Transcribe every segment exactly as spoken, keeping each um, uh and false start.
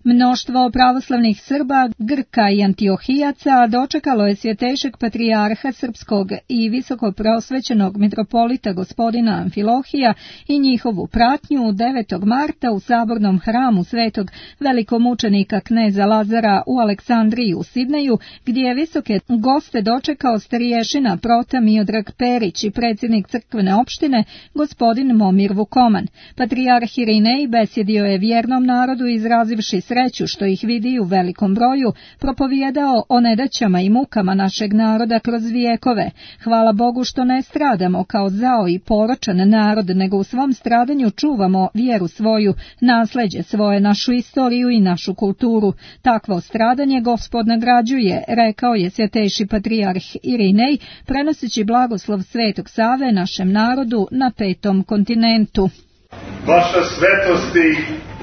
Mnoštvo pravoslavnih Srba, Grka i Antiohijaca dočekalo je svjetejšeg patrijarha srpskog i visokoprosvećenog mitropolita gospodina Amfilohija i njihovu pratnju devetog marta u sabornom hramu svetog velikomučenika kneza Lazara u Aleksandriji u Sidneju, gdje je visoke goste dočekao starješina Prota Miodrag Perić i predsjednik crkvene opštine gospodin Momir Vukoman. Patrijarh Irinej besjedio je vjernom narodu izrazivši sreću što ih vidi u velikom broju, propovijedao o nedaćama i mukama našeg naroda kroz vijekove. Hvala Bogu što ne stradamo kao zao i poročan narod, nego u svom stradanju čuvamo vjeru svoju, nasljeđe svoje, našu istoriju i našu kulturu. Takvo stradanje Gospod nagrađuje, rekao je svjetejši patrijarh Irinej, prenoseći blagoslov Svetog Save našem narodu na petom kontinentu. Vaša svetosti,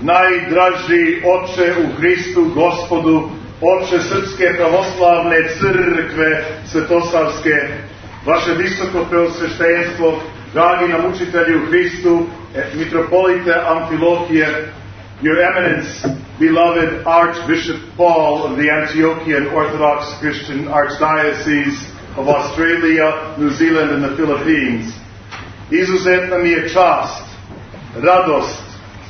najdraži Oče u Hristu Gospodu, Oče Srpske pravoslavne crkve Svetosavske, vaše visoko preosveštenstvo, dragi nam učitelji u Hristu, mitropolite Amfilohije, Your Eminence, beloved Archbishop Paul of the Antiochian Orthodox Christian Archdiocese of Australia, New Zealand and the Philippines. Izuzetna mi je čast, radost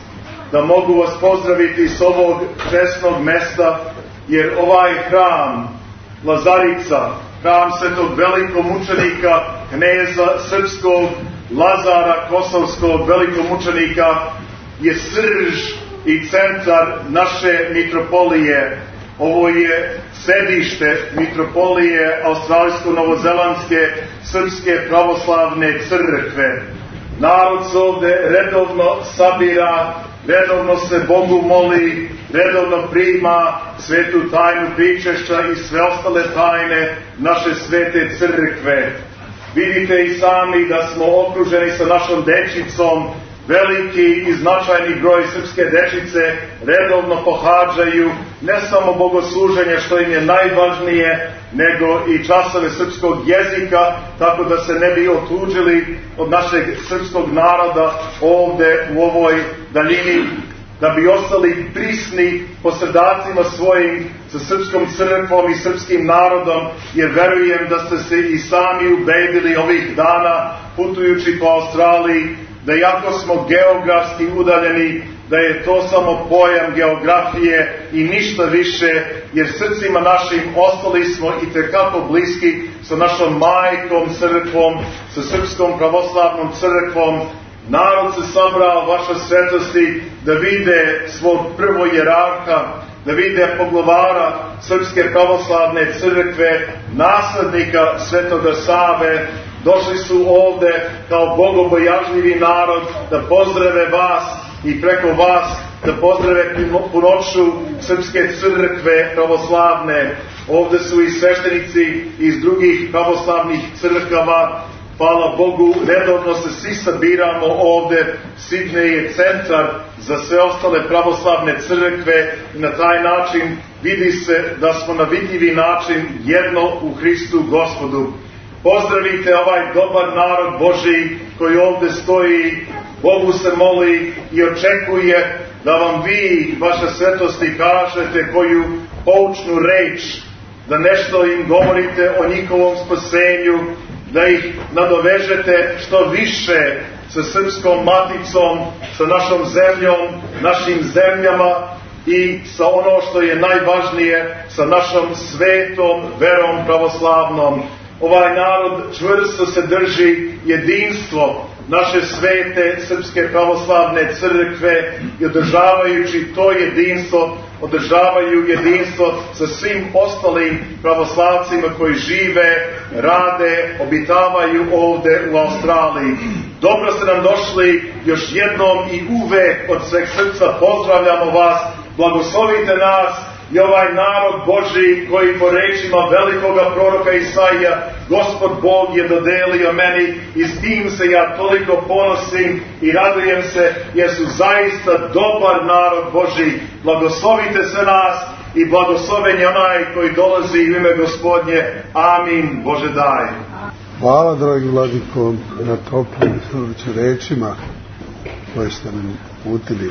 da mogu vas pozdraviti s ovog česnog mesta, jer ovaj hram Lazarica, hram svetog velikomučenika kneza srpskog Lazara Kosovskog velikomučenika, je srž i centar naše mitropolije. Ovo je sedište mitropolije Australijsko-Novozelandske Srpske pravoslavne crkve. Narod se ovde redovno sabira, redovno se Bogu moli, redovno prima svetu tajnu pričešća i sve ostale tajne naše svete crkve. Vidite i sami da smo okruženi sa našom dečicom. Veliki i značajni broj srpske dečice redovno pohađaju ne samo bogosluženje, što im je najvažnije, nego i časove srpskog jezika, tako da se ne bi otuđili od našeg srpskog naroda ovde u ovoj daljini, da bi ostali prisni po srdacima svojim sa srpskom crkvom i srpskim narodom, jer verujem da ste se i sami ubedili ovih dana putujući po Australiji, da iako smo geografski udaljeni, da je to samo pojam geografije i ništa više, jer srcima našim ostali smo i tekako bliski sa našom majkom crkvom, sa Srpskom pravoslavnom crkvom. Narod se sabrao, vaša svetosti, da vide svog prvojerarha, da vide poglavara Srpske pravoslavne crkve, naslednika Svetoga Save. Došli su ovde kao bogobojažljivi narod da pozdrave vas i preko vas da pozdrave punoću Srpske crkve pravoslavne. Ovde su i sveštenici iz drugih pravoslavnih crkava. Hvala Bogu, redovno se svi sabiramo ovde. Sidney je centar za sve ostale pravoslavne crkve i na taj način vidi se da smo na vidljivi način jedno u Hristu Gospodu. Pozdravite ovaj dobar narod Božji koji ovde stoji, Bogu se moli i očekuje da vam vi, vaša svetosti, kažete koju poučnu reč, da nešto im govorite o njihovom spasenju, da ih nadovežete što više sa srpskom maticom, sa našom zemljom, našim zemljama i sa ono što je najvažnije, sa našom svetom verom pravoslavnom. Ovaj narod čvrsto se drži jedinstvo naše svete Srpske pravoslavne crkve i održavajući to jedinstvo, održavaju jedinstvo sa svim ostalim pravoslavcima koji žive, rade, obitavaju ovde u Australiji. Dobro ste nam došli, još jednom i uvek od sveg srca pozdravljamo vas, blagoslovite nas i ovaj narod Božji koji po rečima velikoga proroka Isaija Gospod Bog je dodelio meni i s tim se ja toliko ponosim i radujem se jer su zaista dobar narod Božji. Blagoslovite se nas i blagosloven je onaj koji dolazi u ime Gospodnje. Amin. Bože daj. Hvala, dragi vladiko, na toplim rečima koje ste nam uputili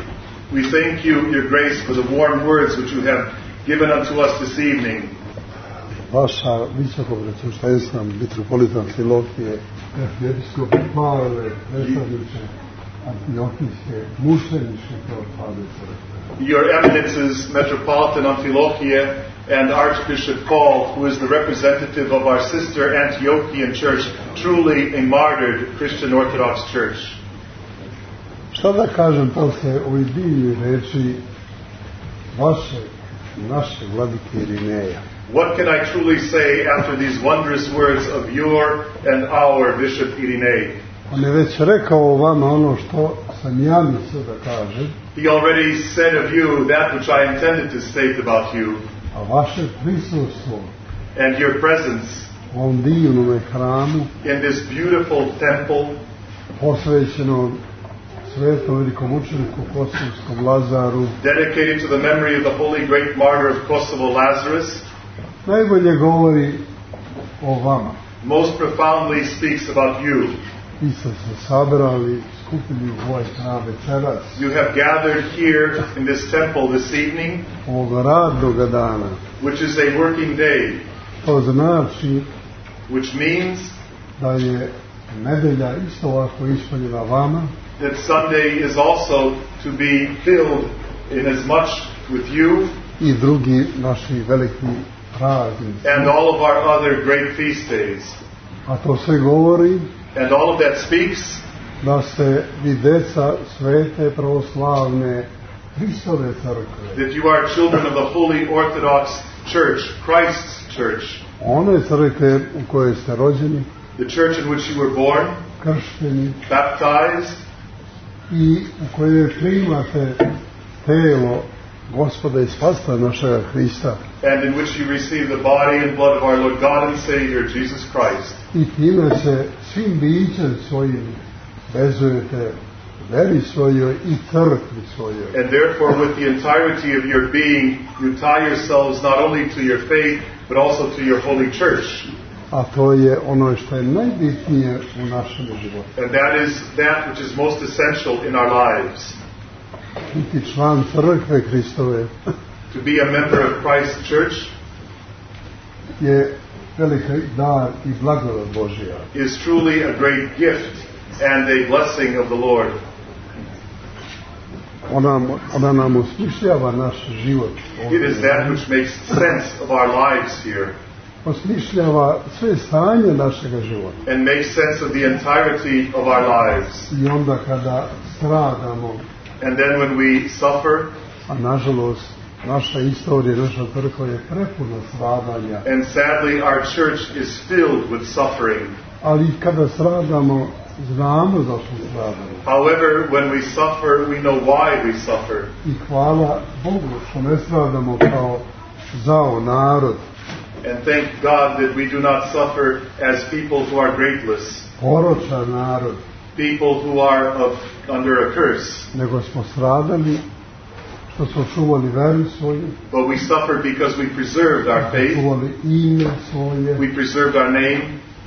We thank you, your grace, for the warm words which you have given unto us this evening. Vaša visoko predsjedništvo, mitropolita Amfilohije, episkop Pavle, predstavniče Antiohijske, mučeničke pravoslavne crkve. Your eminences, Metropolitan Amphilochia and Archbishop Paul, who is the representative of our sister Antiochian Church, truly a martyred Christian Orthodox Church. Šta da kažem posle ovih divnih reči vaše, naše vladike Irineja? What can I truly say after these wondrous words of your and our Bishop Irinei? On je već rekao o vama ono što sam ja mislio da kažem. He already said of you that which I intended to state about you. A vaše prisustvo and your presence u ovom divnom hramu in this beautiful temple posvećenom svetom velikom učeniku kosovskom Lazaru, dedicated to the memory of the holy great martyr of Kosovo, Lazarus, najbolje govori o vama. Most profoundly speaks about you. Vi ste se sabrali, skupili u ovaj hram večeras. You have gathered here in this temple this evening, ovog radnog dana, which is a working day, to znači which means da je nedelja isto ovako ispunjena vama, that Sunday is also to be filled in as much with you i drugi naši veliki praznici. and all of our other great feast days. A to sve govori And all of that speaks da ste vi deca svete pravoslavne Hristove crkve. that you are children of the Holy Orthodox Church, Christ's Church, One crkve u kojoj ste rođeni, the church in which you were born, kršteni baptized, i u kojoj primate telo Gospoda i Spasitelja našega Hrista, and in which you receive the body and blood of our Lord God and Savior, Jesus Christ. i time se svim bićem svojim vezujete veri svojoj i crkvi svojoj. And therefore, with the entirety of your being, you tie yourselves not only to your faith, but also to your holy church. A to je ono što je najbitnije u našem životu. And that is that which is most essential in our lives. Biti član crkve Hristove To be a member of Christ's church je veliki dar i blagodat Božja. is truly a great gift and a blessing of the Lord. Ona, ona nam osmišljava naš život. It is that which makes sense of our lives here Osmišljava sve stanje našega života. and makes sense of the entirety of our lives. I onda kada stradamo, And then when we suffer, a nažalost naša istorija, naša crkva je prepuna stradanja, and sadly our church is filled with suffering. ali kada stradamo, znamo zašto stradamo. However, when we suffer, we know why we suffer. I hvala Bogu što ne stradamo kao zao narod, And thank God that we do not suffer as people who are graceless, poročan narod, people who are of, under a curse, nego smo stradali što smo čuvali veru svoju, but we suffer because we preserved our faith, čuvali ime svoje we preserved our name,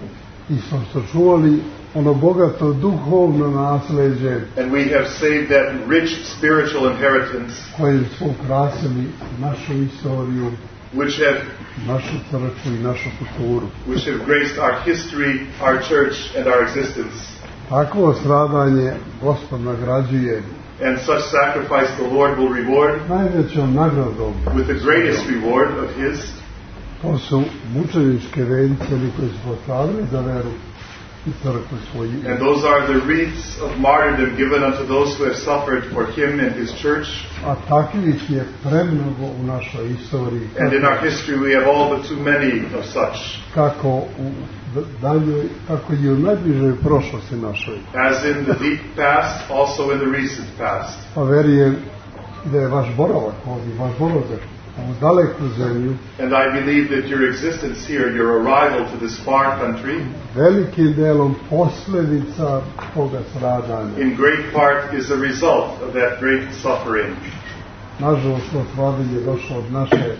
i što smo čuvali ono bogato duhovno nasleđe and we have saved that rich spiritual inheritance kojim smo ukrasili našu istoriju, which have našu crkvu i našu kulturu. which have graced our history, our church, and our existence. Takvo stradanje Gospod nagrađuje And such sacrifice the Lord will reward najvećom nagradom. with the greatest reward of His. To su mučeničke vence koji su postavili za veru i crkvu svoju. And those are the wreaths of martyrdom given unto those who have suffered for Him and His church. A takvih je premnogo u našoj istoriji. And in our history we have all but too many of such. Kako u daljoj, tako i u najbližoj prošlosti našoj. As in the deep past, also in the recent past. Pa verujem da je vaš boravak ovdje, vaš boravak u daleku zemlju, And I believe that your existence here, your arrival to this far country, velikim delom posljedica toga stradanja. in great part is a result of that great suffering. Nažalost, to stradanje je došlo od naše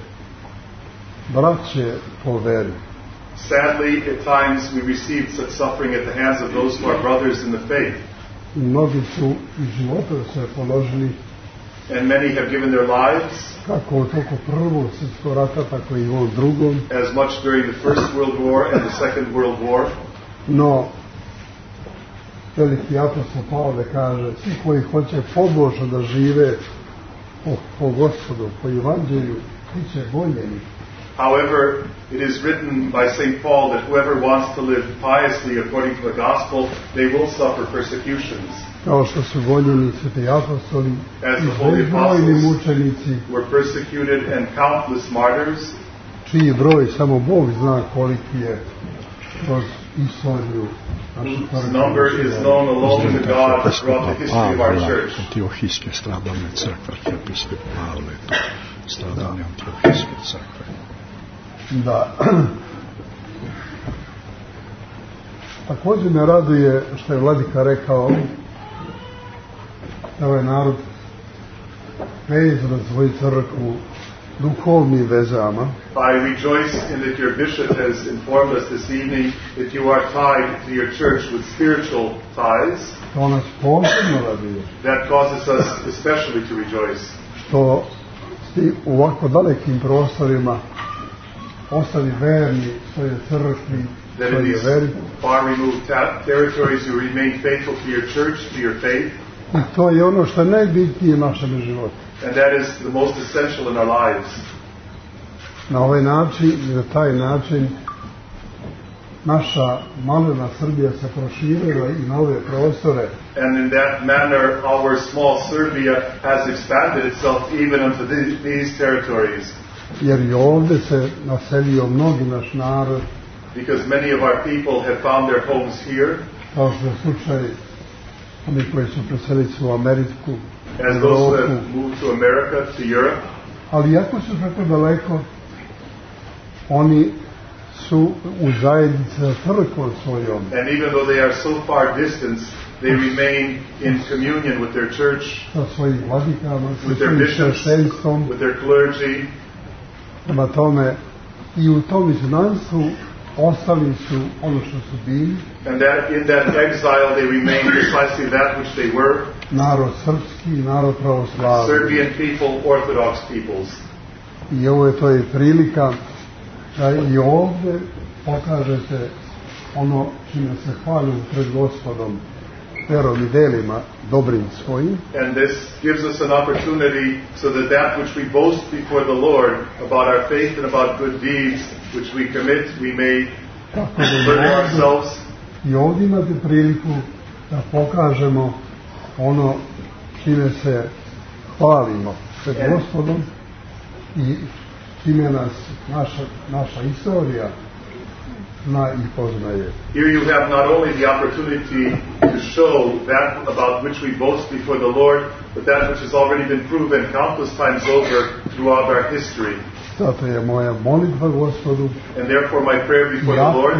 braće po veri. Sadly, at times we received such suffering at the hands of those who are brothers in the faith. Mnogi su i živote sve položili and many have given their lives, kako u toku prvog svjetskog rata, tako i u ovom drugom. As much during the First World War and the Second World War. No, veliki apostol Pavle kaže, svi koji hoće pobožno da žive po, po Gospodu, po Evanđelju, bit će voljeni. However, it is written by Saint Paul that whoever wants to live piously according to the gospel, they will suffer persecutions. Kao što su voljeni sveti apostoli As i the holy bezbrojni apostles mučenici, were persecuted and countless martyrs, čiji broj samo Bog zna koliki je kroz istoriju naše whose number is known alone to God throughout the history of our church. Antiohijske stradalne crkve, episkop Pavle, stradalne Antiohijske crkve. Da. Također me raduje što je vladika rekao da ovaj narod vezan svoju crkvu duhovnim vezama. I rejoice in that your bishop has informed us this evening that you are tied to your church with spiritual ties. To nas posebno raduje. That causes us especially to rejoice. Što ti u ovako dalekim prostorima ostali verni svoje crkvi, that in these far removed ta- territories you remain faithful to your church, to your faith. I to je ono što je najbitnije u našem životu. And that is the most essential in our lives. Na ovaj način i na taj način naša malena Srbija se proširila i na ove prostore. And in that manner our small Serbia has expanded itself even unto the, these territories. Jer i ovdje se naselio mnogi naš narod. Because many of our people have found their homes here. Kao što je slučaj oni koji su preselili se u Ameriku, as those who have moved to America, to Europe. Ali iako su tako daleko, oni su u zajednici sa crkvom svojom. And even though they are so far distant, they remain in communion with their church, sa svojim vladikama, with their bishops, with their clergy. Prema tome, i u tom izgnanstvu ostali su ono što su bili. And that in that exile they remain precisely that which they were. Narod srpski, narod pravoslavni. Serbian people, Orthodox peoples. I ovo je to je prilika da i ovdje pokažete ono čime se hvalim pred Gospodom, verom i delima dobrim svojim. And this gives us an opportunity so that that which we boast before the Lord about our faith and about good deeds which we commit, we may further ourselves. I ovdje imate priliku da pokažemo ono čime se hvalimo pred Gospodom i čime nas naša, naša istorija zna i poznaje. Here you have not only the opportunity to show that about which we boast before the Lord, but that which has already been proven countless times over throughout our history. Zato je moja molitva Gospodu, and therefore my prayer before the Lord,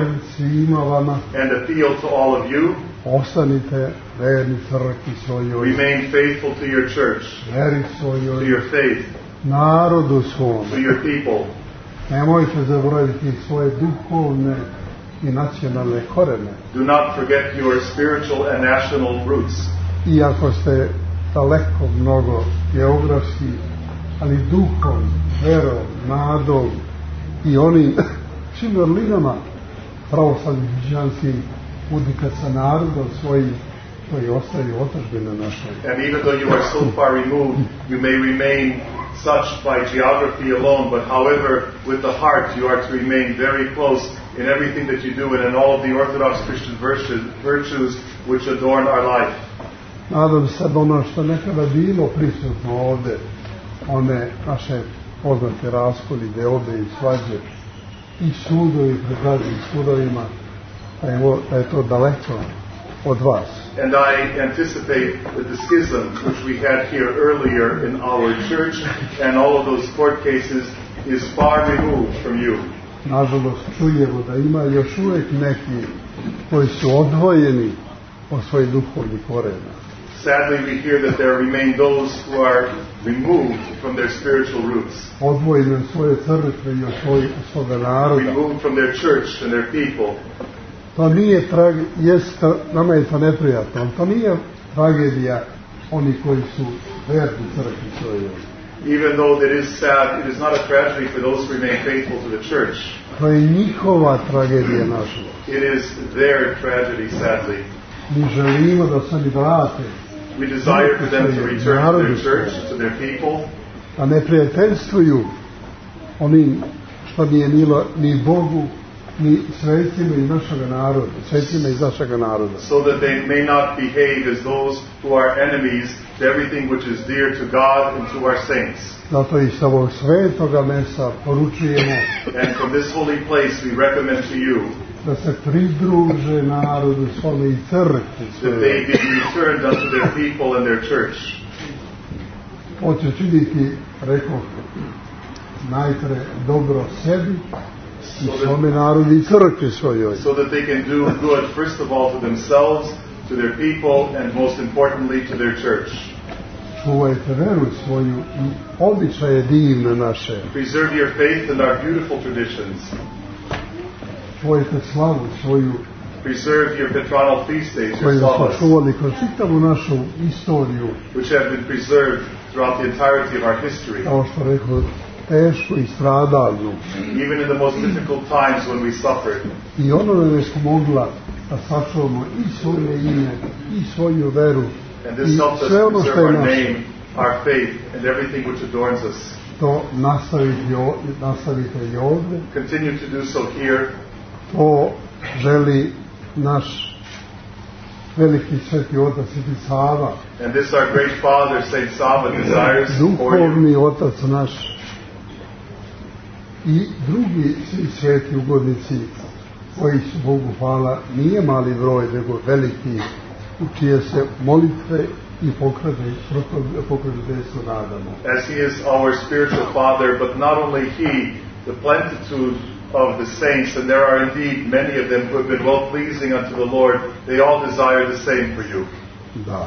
and appeal to all of you, ostanite verni crkvi svojoj, remain faithful to your church, veri svojoj, to your faith, narodu svom, to your people. Nemojte zaboraviti svoje duhovne i nacionalne korene. Do not forget your spiritual and national roots. Iako ste daleko mnogo geografski, ali duhom, verom, nadom i onim svim vrlinama pravoslavnim hrišćanskim budite sa narodom svojim koji ostaju otadžbina našoj. And even though you are so far removed, you may remain such by geography alone, but however, with the heart, you are to remain very close in everything that you do and in all of the Orthodox Christian virtues which adorn our life. Nadam se da ono što nekada bilo prisutno ovdje, one naše poznate raskoli, deobe i svađe, i sudovi pred raznim sudovima, da je, da je to daleko od vas. And I anticipate that the schism which we had here earlier in our church and all of those court cases is far removed from you. Nažalost čujemo da ima još uvijek neki koji su odvojeni od svojih duhovnih korena. Sadly, we hear that there remain those who are removed from their spiritual roots. Odvojeni od svoje crkve i od svojeg svoga naroda. Removed from their church and their people. To nije tragedija, jest, nama je to neprijatno, to nije tragedija oni koji su verni crkvi svojoj. Even though it is sad, it is not a tragedy for those who remain faithful to the church. To je njihova tragedija naša. It is their tragedy, sadly. Mi želimo da se oni vrate. We desire for them to return to their church, to their people. A ne prijateljstvuju onim što nije milo ni Bogu, ni svetima iz našega naroda, svetima iz našega naroda. So that they may not behave as those who are enemies to everything which is dear to God and to our saints. Zato i sa ovog svetoga mesa poručujemo And from this holy place we recommend to you da se pridruže narodu svome i crkvi that svoje. they be returned unto their people and their church. Hoće činiti, rekao, najpre dobro sebi i svome narodu i crkvi svojoj. So that they can do good, first of all, to themselves, to their people, and most importantly, to their church. Čuvajte veru svoju i običaje divne naše. Preserve your faith and our beautiful traditions. Čuvajte slavu svoju Preserve your patronal feast days, your koju smo solace, čuvali kroz čitavu našu istoriju. which have been preserved throughout the entirety of our history. Kao što rekao, tešku i stradalnu. Even in the most difficult times when we suffered. I ono nam je pomogla da sačuvamo i svoje ime, i svoju veru, And i this helps us sve ono što preserve je our naše. name, our faith, and everything which adorns us. To nastavite, o- nastavite i ovdje. Continue to do so here. To želi naš veliki sveti otac Sveti Sava, And this our great Father, Saint Sava, desires for you. duhovni otac naš i drugi svi sveti ugodnici koji su, Bogu hvala, nije mali broj, nego veliki, u čije se molitve i pokroviteljstvo nadamo. As He is our spiritual Father, but not only He, the plenitude of the saints, and there are indeed many of them who have been well-pleasing unto the Lord, they all desire the same for you. Da.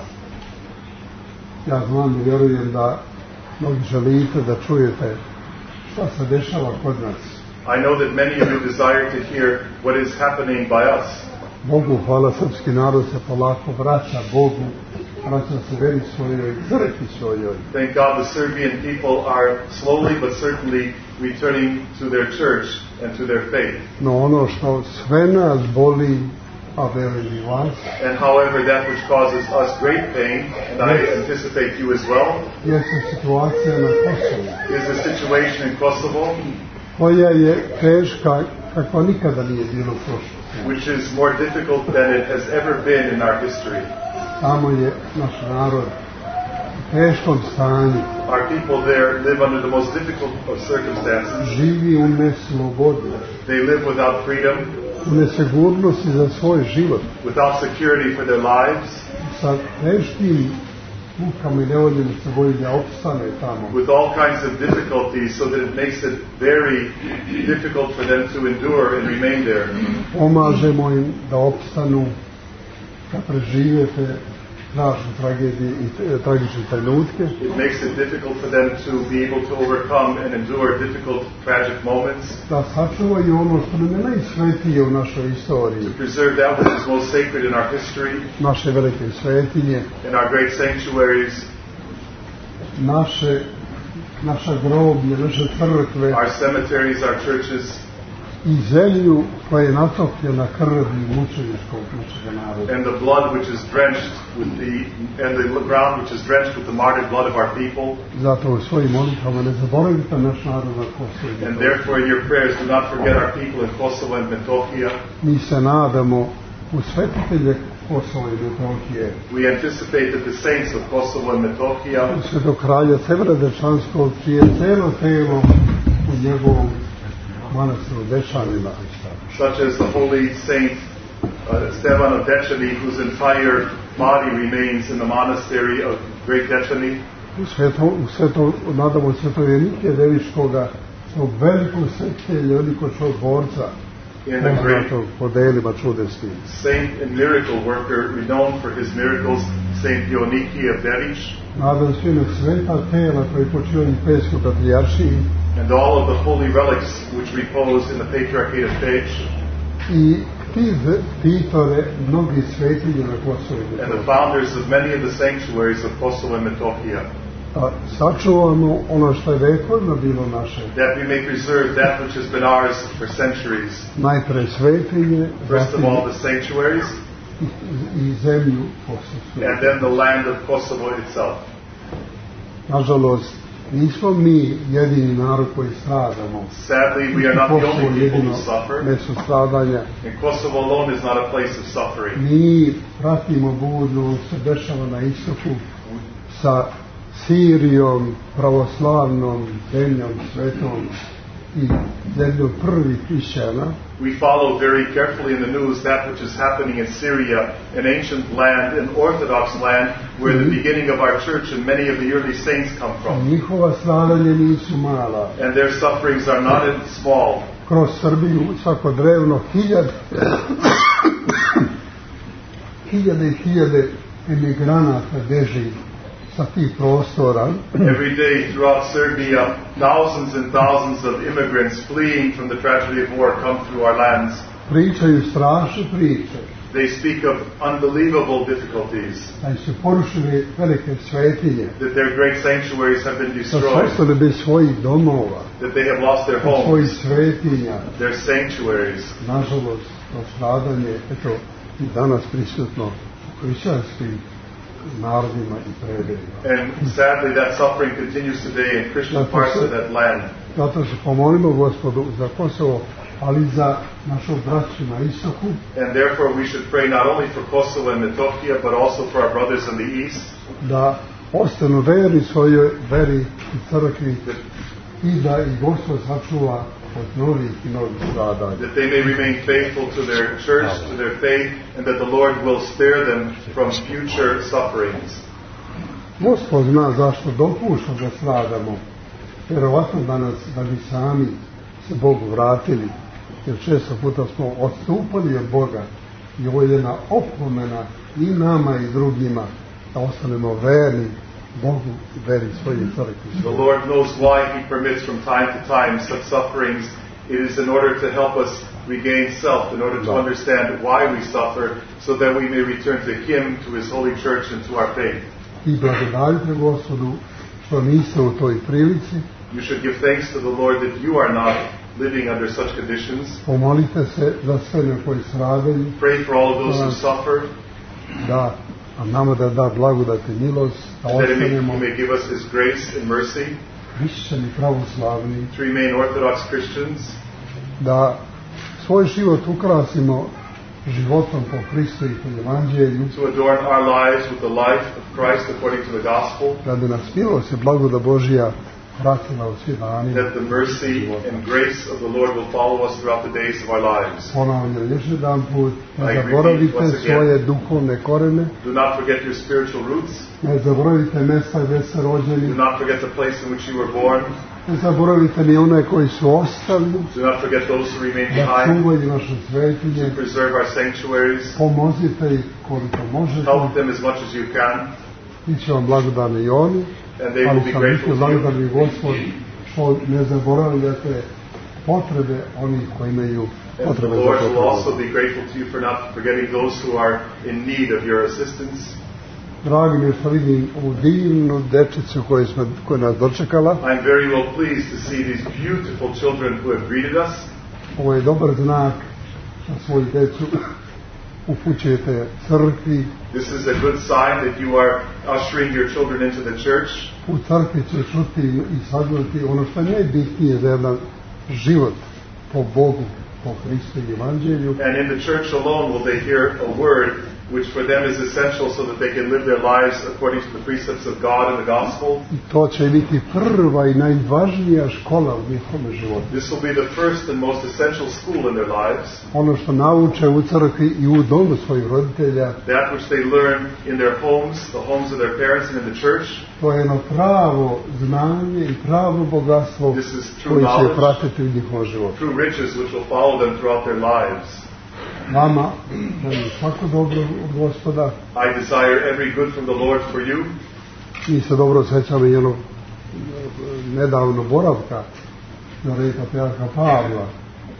Ja znam i vjerujem da mnogi želite da čujete šta se dešava kod nas. I know that many of you desire to hear what is happening by us. Bogu hvala, srpski narod se polako vraća Bogu, vraća se veri svojoj, crkvi svojoj. Thank God the Serbian people are slowly but certainly returning to their church and to their faith. No ono što sve nas boli, a verujem i vas, And however, that which causes us great pain, and I anticipate you as well, jeste situacija na Kosovu, is the situation in Kosovo, koja je teška kakva nikada nije bilo u prošlosti. which is more difficult than it has ever been in our history. Tamo je naš narod u teškom stanju, Our people there live under the most difficult of circumstances. živi u neslobodi, They live without freedom, u nesigurnosti za svoj život, without security for their lives, sa teškim mukama i nevoljima se boji da opstane tamo. with all kinds of difficulties, so that it makes it very difficult for them to endure and remain there. Pomažemo im da opstanu, da preživete strašne tragedije i e, tragične trenutke, It makes it difficult for them to be able to overcome and endure difficult, tragic moments, da sačuvaju ono što nam je najsvetije u našoj istoriji, preserve that which is most sacred in our history, naše velike svetinje, in our great sanctuaries, naše, naša groblje, naše crkve our cemeteries, our churches, i zemlju koja je natopljena krvlju mučeničkog našeg naroda. and the blood which is drenched with the, and the ground which is drenched with the martyred blood of our people. Zato u svojim molitvama ne zaboravite naš narod na Kosovu. And therefore in your prayers do not forget our people in Kosovo and Metohija. Mi se nadamo u svetitelje Kosova i Metohije, We anticipate that the saints of Kosovo and Metohija, u svetog kralja Severa Dečanskog, čije celo telo u njegovom manastiru Dečanima, such as the holy saint uh, Stevan of Dečani, whose entire body remains in the monastery of Great Dečani, u sveto, u sveto, nadamo svetojenike Deviškoga, svog velikog svetitelja, velikog čudotvorca, in the great poznatog po delima čudesnim. saint and miracle worker, renowned for his miracles, Saint Dioniki of Dedić, Nadam se na sveta tela koji počivaju u Peškoj patrijaršiji and all of the holy relics which repose in the Patriarchate of Peć, i ti titore mnogi svetinje na Kosovo i and the Metohiji. founders of many of the sanctuaries of Kosovo and Metohija, A sačuvamo ono što je vekovno bilo naše. that we may preserve that which has been ours for centuries. Najpre svetinje, First of zatim all, the sanctuaries, i zemlju Kosovsku. and then the land of Kosovo itself. Nažalost, nismo mi jedini narod koji stradamo. Sadly, we are not the Kosovo only people jedino who suffer, mesto stradanja. and Kosovo alone is not a place of suffering. Mi pratimo budno se dešava na istoku sa Sirijom, pravoslavnom zemljom, svetom i zemljom prvih hrišćana. We follow very carefully in the news that which is happening in Syria, an ancient land, an Orthodox land, where the beginning of our church and many of the early saints come from. Njihova stradanja nisu mala. And their sufferings are not small. Kroz Srbiju svako drevno hiljade hiljade i hiljade emigranata beži sa tih prostora. Every day throughout Serbia, thousands and thousands of immigrants fleeing from the tragedy of war come through our lands. Pričaju strašne priče. They speak of unbelievable difficulties, Da su porušili velike svetinje, that their great sanctuaries have been da su destroyed, ostali bez svojih domova, that they have lost their bez svojih homes, svetinja. their sanctuaries. Nažalost, to stradanje, eto, i danas prisutno u hrišćanskim narodima i predelima. And sadly, that suffering continues today in Christian parts of that land. Zato se pomolimo Gospodu za Kosovo, ali i za našu braću na istoku, And therefore, we should pray not only for Kosovo and Metohija, but also for our brothers in the east, da ostanu verni svojoj veri i crkvi i da i Gospod sačuva od novih i novih stradanja. that they may remain faithful to their church, to their faith, and that the Lord will spare them from future sufferings. Gospod zna zašto dopušta da stradamo. Vjerovatno da nas, da bi sami se Bogu vratili, jer često puta smo odstupali od Boga i ovo je jedna opomena i nama i drugima da ostanemo verni Bogu i veri svoje crkvi. The Lord knows why He permits from time to time such sufferings. It is in order to help us regain self, in order to understand why we suffer, so that we may return to Him, to His holy church, and to our faith. I blagodarite Gospodu što niste u toj prilici. You should give thanks to the Lord that you are not living under such conditions. Pomolite se za sve one koji stradaju, Pray for all of those who suffer, da a nama da da blagodat i milost, da that He may, ostanemo He may give us His grace and mercy hrišćani pravoslavni, to remain Orthodox Christians, da svoj život ukrasimo životom po Hristu i po Evanđelju, to adorn our lives with the life of Christ according to the gospel, da bi nas milost i blagodat Božja pratila u svim danima. that the mercy and grace of the Lord will follow us throughout the days of our lives. Ponavljam još jedan put, I ne repeat zaboravite once again. svoje duhovne korene, Do not forget your spiritual roots. ne zaboravite mesta gdje ste Do rođeni, not forget the place in which you were born. ne zaboravite ni one koji su ostali, Do not forget those who remain da behind. čuvaju naše svetinje, To preserve our sanctuaries. pomozite ih koliko možete, Help them as much as you can. bit će vam blagodani i oni, And they will ali be sam grateful biti to you. blagodani Gospod što ne zaboravljate potrebe onih koji imaju And the potrebe za Lord will also potrebu. be grateful to you for not forgetting those who are in need of your assistance. Dragi mi je što vidim ovu divnu dečicu koju, smo, koju nas dočekala. I'm very well pleased to see these beautiful children who have greeted us. Ovo je dobar znak što svoju decu upućujete crkvi. This is a good sign that you are ushering your children into the church. U crkvi će čuti i saznati ono što je najbitnije za jedan život po Bogu, po Hristu i Evanđelju. And in the church alone will they hear a word which for them is essential so that they can live their lives according to the precepts of God and the gospel. I to će biti prva i najvažnija škola u njihovom životu. This will be the first and most essential school in their lives. Ono što nauče u crkvi i u domu svojih roditelja, That which they learn in their homes, the homes of their parents and in the church. to je jedno pravo znanje i pravo bogatstvo This is true koje će knowledge. pratiti u njihovom životu. True riches which will follow them throughout their lives. Vama želim svako dobro od Gospoda. I desire every good from the Lord for you. Mi se dobro sjećamo i jednog nedavno boravka na reka Patrijarha Pavla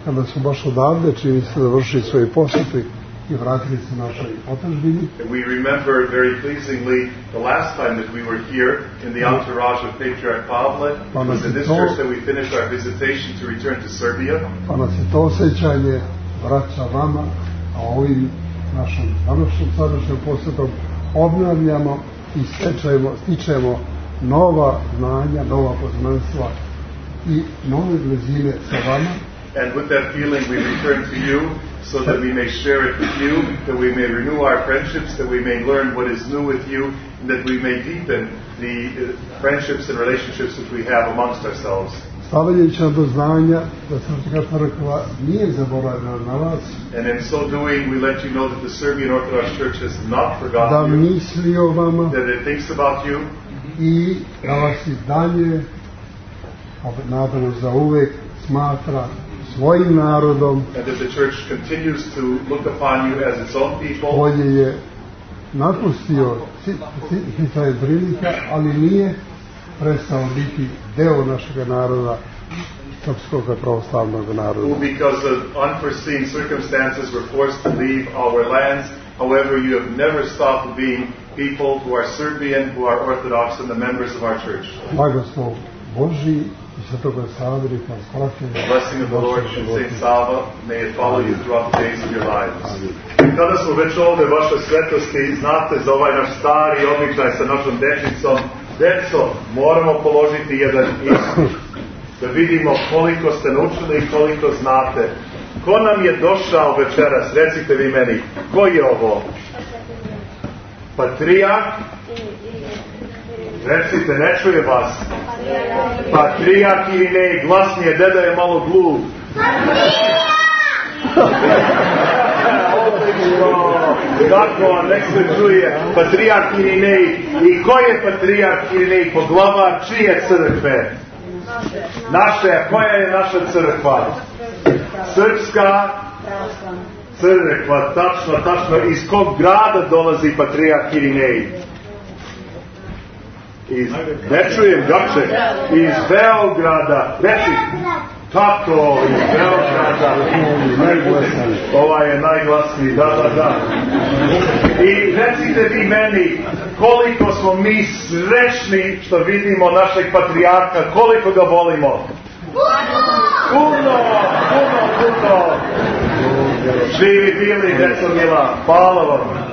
kada su baš odavde, čini se završili svoje posjete i vratili se našoj otadžbini. We remember very pleasingly the last time that we were here in the entourage of Patriarch Pavle. It was in this church that we finished our visitation to return to Serbia. Pa nas je to osjećanje vraća vama, a ovim našom današnjom sadašnjom posjetom obnavljamo i stečemo, stičemo nova znanja, nova poznanstva i nove blizine sa vama. And with that feeling we return to you so that we may share it with you, that we may renew our friendships, that we may learn what is new with you, and that we may deepen the friendships and relationships that we have amongst ourselves. Stavljajući do znanja da Srpska crkva nije zaboravila na vas. And in so doing, we let you know that the Serbian Orthodox Church has not forgotten da you, misli o vama, that it thinks about you, i da vas i dalje, nadamo za uvek, smatra svojim narodom, and that the Church continues to look upon you as its own people, koji je napustio sticajem prilika, ali nije prestao biti deo našeg naroda, srpskog pravoslavnog naroda. Who, because of unforeseen circumstances, were forced to leave our lands. However, you have never stopped being people who are Serbian, who are Orthodox, and the members of our church. Blagoslov Božji i Svetoga Save neka vas prati. The blessing of the Lord and Saint Sava, may it follow you throughout the days of your lives. Kada smo već ovdje, vaša svetosti, znate za ovaj naš stari običaj sa našom dečicom. Deco, moramo položiti jedan ispit, da vidimo koliko ste naučili i koliko znate. Ko nam je došao večeras? Recite vi meni, ko je ovo? Patrijarh? Recite, ne čuje vas. Patrijarh ili ne, glasnije, deda je malo glup. Kako, nek se čuje, Patrijarh Irinej. I ko je Patrijarh Irinej? Poglavar čije crkve? Naše. Koja je naša crkva? Srpska crkva, tačno, tačno. Iz kog grada dolazi Patrijarh Irinej? Iz, ne čujem, dakle, iz Beograda. Reci, tako, iz Beograda. Ovaj je najglasniji, da, da, da. I recite vi meni, koliko smo mi srećni što vidimo našeg patrijarha, koliko ga volimo. Puno, puno, puno. Živi bili, deco mila, hvala vam.